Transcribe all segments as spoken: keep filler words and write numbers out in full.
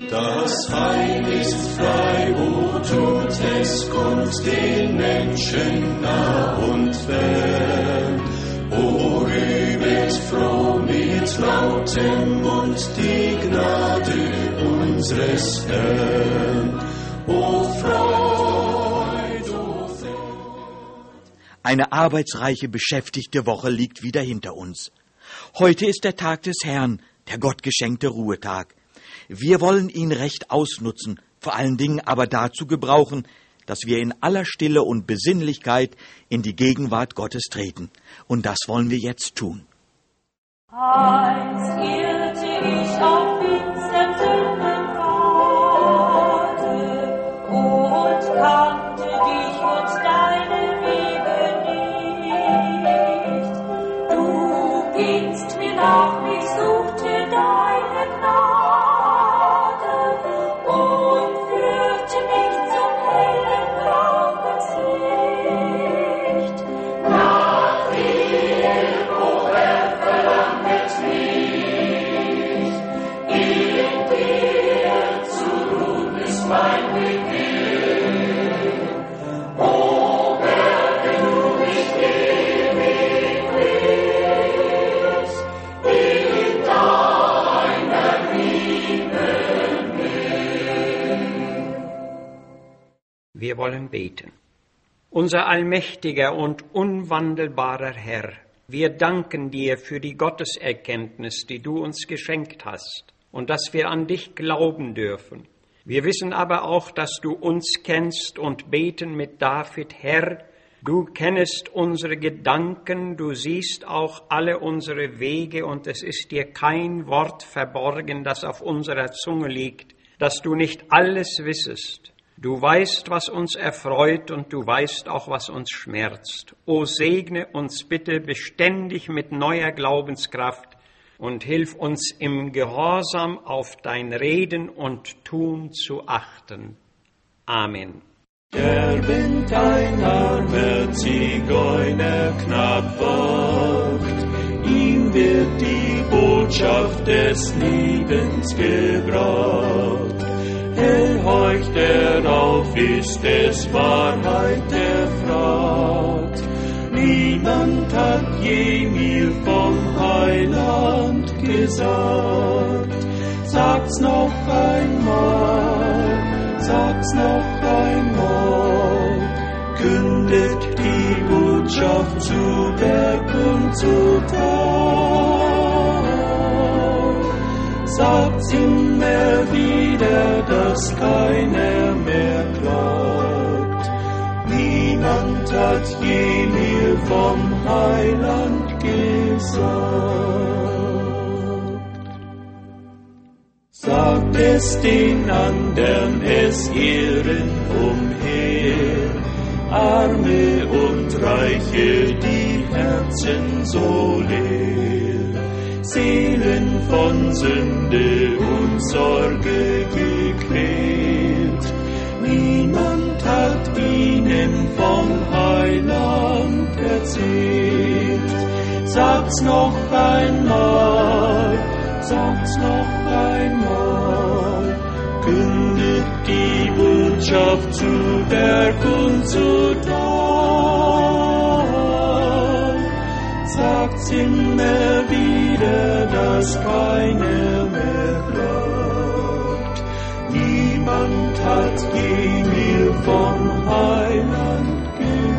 Das Heil ist frei, wo tut es, kommt den Menschen nah und fern. O rühmet froh mit lautem Mund die Gnade unseres Herrn. O Freud, o Freud. Eine arbeitsreiche, beschäftigte Woche liegt wieder hinter uns. Heute ist der Tag des Herrn, der gottgeschenkte Ruhetag. Wir wollen ihn recht ausnutzen, vor allen Dingen aber dazu gebrauchen, dass wir in aller Stille und Besinnlichkeit in die Gegenwart Gottes treten. Und das wollen wir jetzt tun. Einst irrte ich auf finsterm Sündenpfade und kannte dich und deine Wege nicht. Du gingst mir nach, ich suchte deine Gnade und führte mich zum hellen Glaubenslicht. Nach dir, o Herr, verlanget mich, in dir zu ruhen ist mein Begehr. O Berge, du mich ewig willst, in deiner Liebe Wir wollen beten. Unser allmächtiger und unwandelbarer Herr, wir danken dir für die Gotteserkenntnis, die du uns geschenkt hast und dass wir an dich glauben dürfen. Wir wissen aber auch, dass du uns kennst und beten mit David, Herr, du kennest unsere Gedanken, du siehst auch alle unsere Wege und es ist dir kein Wort verborgen, das auf unserer Zunge liegt, dass du nicht alles wissest. Du weißt, was uns erfreut und du weißt auch, was uns schmerzt. O segne uns bitte beständig mit neuer Glaubenskraft und hilf uns im Gehorsam auf dein Reden und Tun zu achten. Amen. Der Wind ein armer Zigeuner knapp wacht, ihm wird die Botschaft des Lebens gebracht. Hell horcht er auf, ist es Wahrheit, der fragt. Niemand hat je mir vom Heiland gesagt. Sag's noch einmal, sag's noch einmal. Kündet die Botschaft zu Berg und zu Tal. Sagt's immer wieder, dass keiner mehr klagt. Niemand hat je mir vom Heiland gesagt. Sagt es den andern, es ehren umher, Arme und Reiche, die Herzen so leer. Seelen von Sünde und Sorge gequält. Niemand hat ihnen vom Heiland erzählt. Sag's noch einmal, sag's noch einmal. Kündet die Botschaft zu Berg und zu Tal. Sagt's immer wieder, dass keiner mehr glaubt. Niemand hat je mir vom Heiland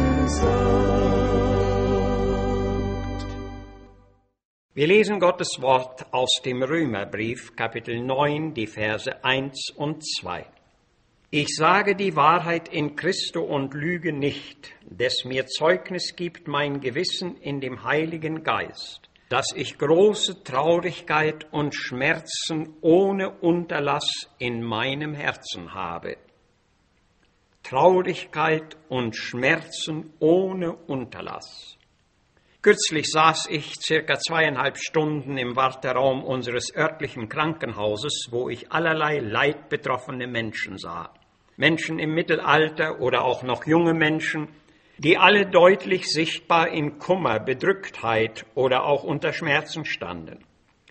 gesagt. Wir lesen Gottes Wort aus dem Römerbrief, Kapitel neun, die Verse eins und zwei. Ich sage die Wahrheit in Christo und lüge nicht, des mir Zeugnis gibt mein Gewissen in dem Heiligen Geist, dass ich große Traurigkeit und Schmerzen ohne Unterlass in meinem Herzen habe. Traurigkeit und Schmerzen ohne Unterlass. Kürzlich saß ich circa zweieinhalb Stunden im Warteraum unseres örtlichen Krankenhauses, wo ich allerlei leidbetroffene Menschen sah. Menschen im Mittelalter oder auch noch junge Menschen, die alle deutlich sichtbar in Kummer, Bedrücktheit oder auch unter Schmerzen standen.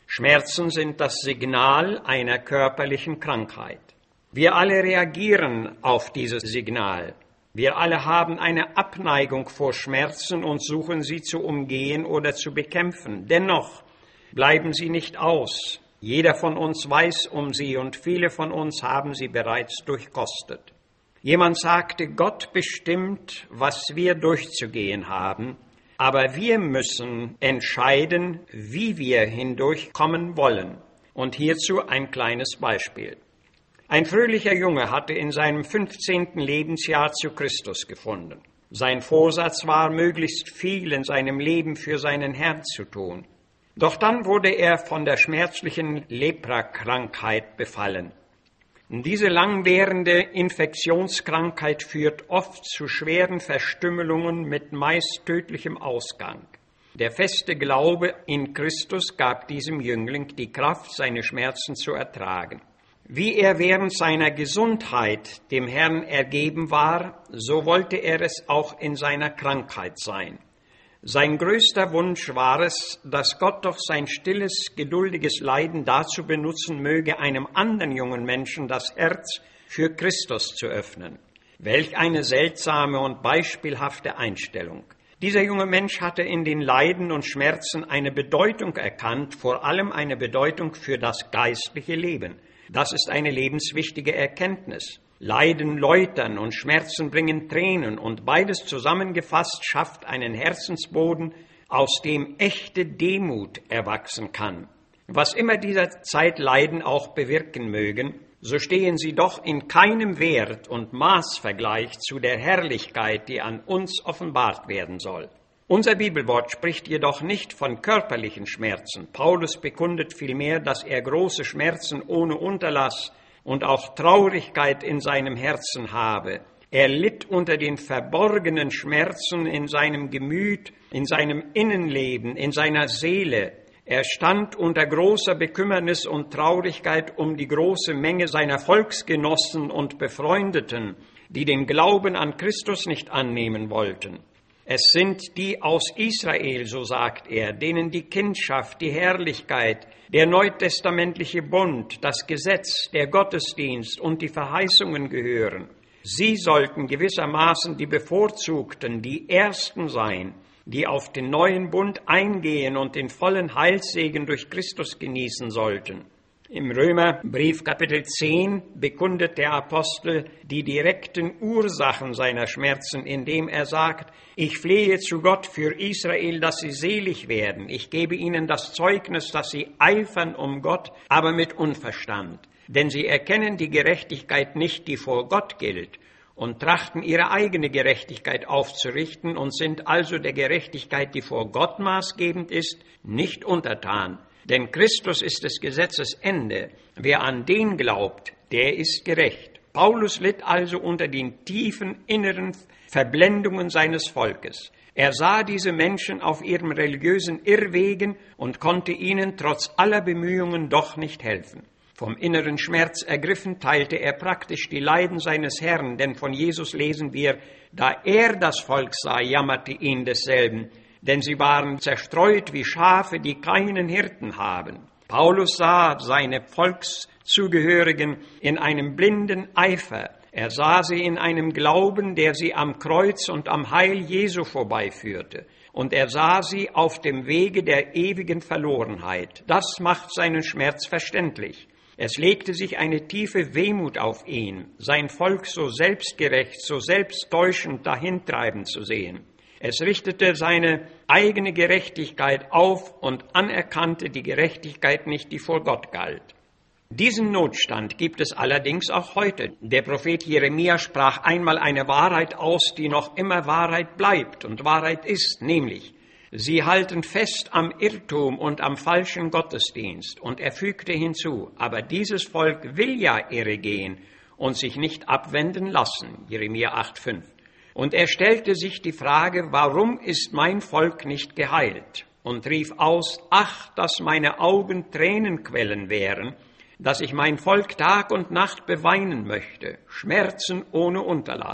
Schmerzen sind das Signal einer körperlichen Krankheit. Wir alle reagieren auf dieses Signal. Wir alle haben eine Abneigung vor Schmerzen und suchen sie zu umgehen oder zu bekämpfen. Dennoch bleiben sie nicht aus. Jeder von uns weiß um sie und viele von uns haben sie bereits durchkostet. Jemand sagte, Gott bestimmt, was wir durchzugehen haben, aber wir müssen entscheiden, wie wir hindurchkommen wollen. Und hierzu ein kleines Beispiel. Ein fröhlicher Junge hatte in seinem fünfzehnten Lebensjahr zu Christus gefunden. Sein Vorsatz war, möglichst viel in seinem Leben für seinen Herrn zu tun. Doch dann wurde er von der schmerzlichen Leprakrankheit befallen. Diese langwährende Infektionskrankheit führt oft zu schweren Verstümmelungen mit meist tödlichem Ausgang. Der feste Glaube in Christus gab diesem Jüngling die Kraft, seine Schmerzen zu ertragen. Wie er während seiner Gesundheit dem Herrn ergeben war, so wollte er es auch in seiner Krankheit sein. Sein größter Wunsch war es, dass Gott doch sein stilles, geduldiges Leiden dazu benutzen möge, einem anderen jungen Menschen das Herz für Christus zu öffnen. Welch eine seltsame und beispielhafte Einstellung. Dieser junge Mensch hatte in den Leiden und Schmerzen eine Bedeutung erkannt, vor allem eine Bedeutung für das geistliche Leben. Das ist eine lebenswichtige Erkenntnis. Leiden läutern und Schmerzen bringen Tränen und beides zusammengefasst schafft einen Herzensboden, aus dem echte Demut erwachsen kann. Was immer dieser Zeit Leiden auch bewirken mögen, so stehen sie doch in keinem Wert und Maßvergleich zu der Herrlichkeit, die an uns offenbart werden soll. Unser Bibelwort spricht jedoch nicht von körperlichen Schmerzen. Paulus bekundet vielmehr, dass er große Schmerzen ohne Unterlass und auch Traurigkeit in seinem Herzen habe. Er litt unter den verborgenen Schmerzen in seinem Gemüt, in seinem Innenleben, in seiner Seele. Er stand unter großer Bekümmernis und Traurigkeit um die große Menge seiner Volksgenossen und Befreundeten, die den Glauben an Christus nicht annehmen wollten. Es sind die aus Israel, so sagt er, denen die Kindschaft, die Herrlichkeit, der neutestamentliche Bund, das Gesetz, der Gottesdienst und die Verheißungen gehören. Sie sollten gewissermaßen die Bevorzugten, die Ersten sein, die auf den neuen Bund eingehen und den vollen Heilssegen durch Christus genießen sollten. Im Römerbrief Kapitel zehn bekundet der Apostel die direkten Ursachen seiner Schmerzen, indem er sagt, ich flehe zu Gott für Israel, dass sie selig werden. Ich gebe ihnen das Zeugnis, dass sie eifern um Gott, aber mit Unverstand. Denn sie erkennen die Gerechtigkeit nicht, die vor Gott gilt, und trachten ihre eigene Gerechtigkeit aufzurichten und sind also der Gerechtigkeit, die vor Gott maßgebend ist, nicht untertan. Denn Christus ist des Gesetzes Ende. Wer an den glaubt, der ist gerecht. Paulus litt also unter den tiefen inneren Verblendungen seines Volkes. Er sah diese Menschen auf ihrem religiösen Irrwegen und konnte ihnen trotz aller Bemühungen doch nicht helfen. Vom inneren Schmerz ergriffen teilte er praktisch die Leiden seines Herrn, denn von Jesus lesen wir, da er das Volk sah, jammerte ihn desselben, denn sie waren zerstreut wie Schafe, die keinen Hirten haben. Paulus sah seine Volkszugehörigen in einem blinden Eifer. Er sah sie in einem Glauben, der sie am Kreuz und am Heil Jesu vorbeiführte. Und er sah sie auf dem Wege der ewigen Verlorenheit. Das macht seinen Schmerz verständlich. Es legte sich eine tiefe Wehmut auf ihn, sein Volk so selbstgerecht, so selbsttäuschend dahintreiben zu sehen. Es richtete seine eigene Gerechtigkeit auf und anerkannte die Gerechtigkeit nicht, die vor Gott galt. Diesen Notstand gibt es allerdings auch heute. Der Prophet Jeremia sprach einmal eine Wahrheit aus, die noch immer Wahrheit bleibt und Wahrheit ist, nämlich, sie halten fest am Irrtum und am falschen Gottesdienst. Und er fügte hinzu, aber dieses Volk will ja irre gehen und sich nicht abwenden lassen. Jeremia acht fünf. Und er stellte sich die Frage, warum ist mein Volk nicht geheilt? Und rief aus, ach, dass meine Augen Tränenquellen wären, dass ich mein Volk Tag und Nacht beweinen möchte, Schmerzen ohne Unterlass,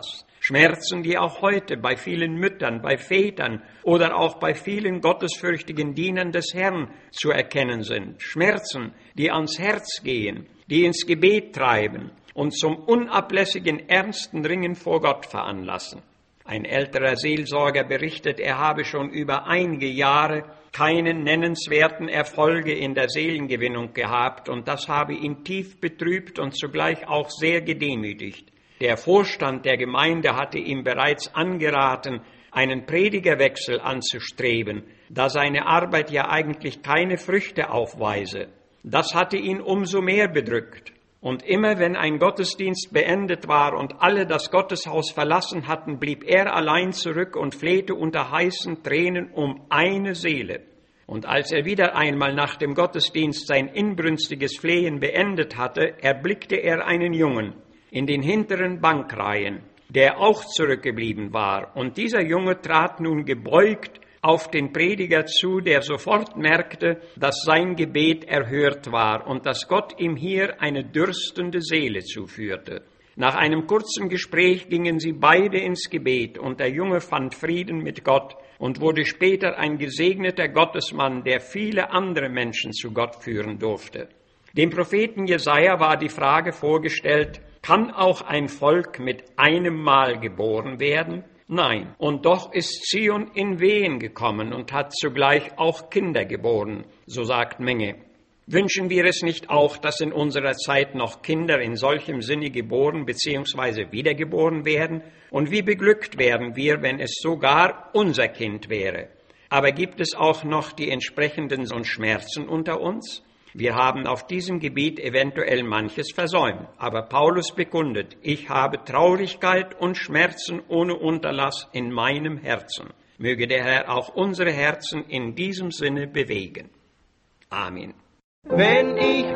Schmerzen, die auch heute bei vielen Müttern, bei Vätern oder auch bei vielen gottesfürchtigen Dienern des Herrn zu erkennen sind. Schmerzen, die ans Herz gehen, die ins Gebet treiben und zum unablässigen ernsten Ringen vor Gott veranlassen. Ein älterer Seelsorger berichtet, er habe schon über einige Jahre keine nennenswerten Erfolge in der Seelengewinnung gehabt, und das habe ihn tief betrübt und zugleich auch sehr gedemütigt. Der Vorstand der Gemeinde hatte ihm bereits angeraten, einen Predigerwechsel anzustreben, da seine Arbeit ja eigentlich keine Früchte aufweise. Das hatte ihn umso mehr bedrückt. Und immer wenn ein Gottesdienst beendet war und alle das Gotteshaus verlassen hatten, blieb er allein zurück und flehte unter heißen Tränen um eine Seele. Und als er wieder einmal nach dem Gottesdienst sein inbrünstiges Flehen beendet hatte, erblickte er einen Jungen in den hinteren Bankreihen, der auch zurückgeblieben war. Und dieser Junge trat nun gebeugt auf den Prediger zu, der sofort merkte, dass sein Gebet erhört war und dass Gott ihm hier eine dürstende Seele zuführte. Nach einem kurzen Gespräch gingen sie beide ins Gebet, und der Junge fand Frieden mit Gott und wurde später ein gesegneter Gottesmann, der viele andere Menschen zu Gott führen durfte. Dem Propheten Jesaja war die Frage vorgestellt: Kann auch ein Volk mit einem Mal geboren werden? Nein, und doch ist Zion in Wehen gekommen und hat zugleich auch Kinder geboren, so sagt Menge. Wünschen wir es nicht auch, dass in unserer Zeit noch Kinder in solchem Sinne geboren bzw. wiedergeboren werden? Und wie beglückt wären wir, wenn es sogar unser Kind wäre? Aber gibt es auch noch die entsprechenden Schmerzen unter uns? Wir haben auf diesem Gebiet eventuell manches versäumt, aber Paulus bekundet: Ich habe Traurigkeit und Schmerzen ohne Unterlass in meinem Herzen. Möge der Herr auch unsere Herzen in diesem Sinne bewegen. Amen. Wenn ich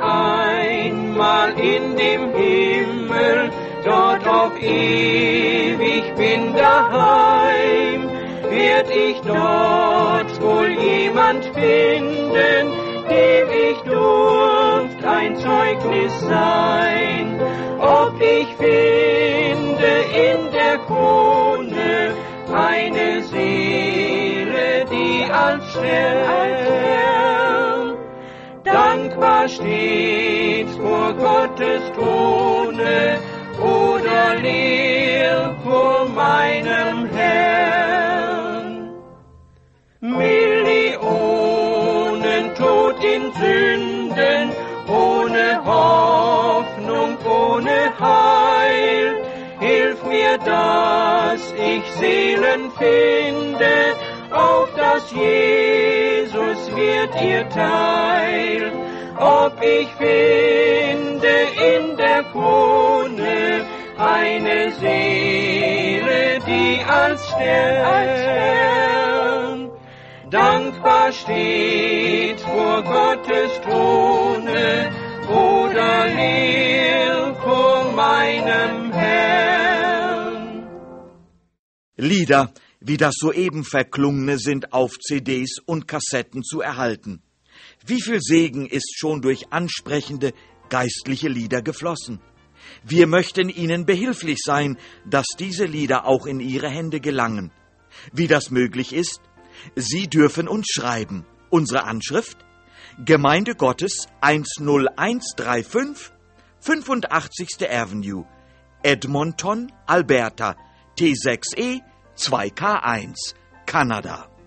einmal in dem Himmel dort auf ewig bin daheim, werd ich dort wohl jemand finden, dem ich durft ein Zeugnis sein, ob ich finde in der Krone eine Seele, die als Stern dankbar steht vor Gottes Throne oder leer vor meinem Herrn. Millionen tot in Sünden, ohne Hoffnung, ohne Heil. Hilf mir, dass ich Seelen finde, auf das Jesus wird ihr Teil. Ob ich finde in der Krone eine Seele, die als Stern dankbar steht vor Gottes Throne oder leer vor meinem Herrn. Lieder wie das soeben verklungene sind auf C Ds und Kassetten zu erhalten. Wie viel Segen ist schon durch ansprechende geistliche Lieder geflossen. Wir möchten Ihnen behilflich sein, dass diese Lieder auch in Ihre Hände gelangen. Wie das möglich ist? Sie dürfen uns schreiben. Unsere Anschrift: Gemeinde Gottes eins null eins drei fünf, fünfundachtzigste Avenue, Edmonton, Alberta, T sechs E zwei K eins, Kanada.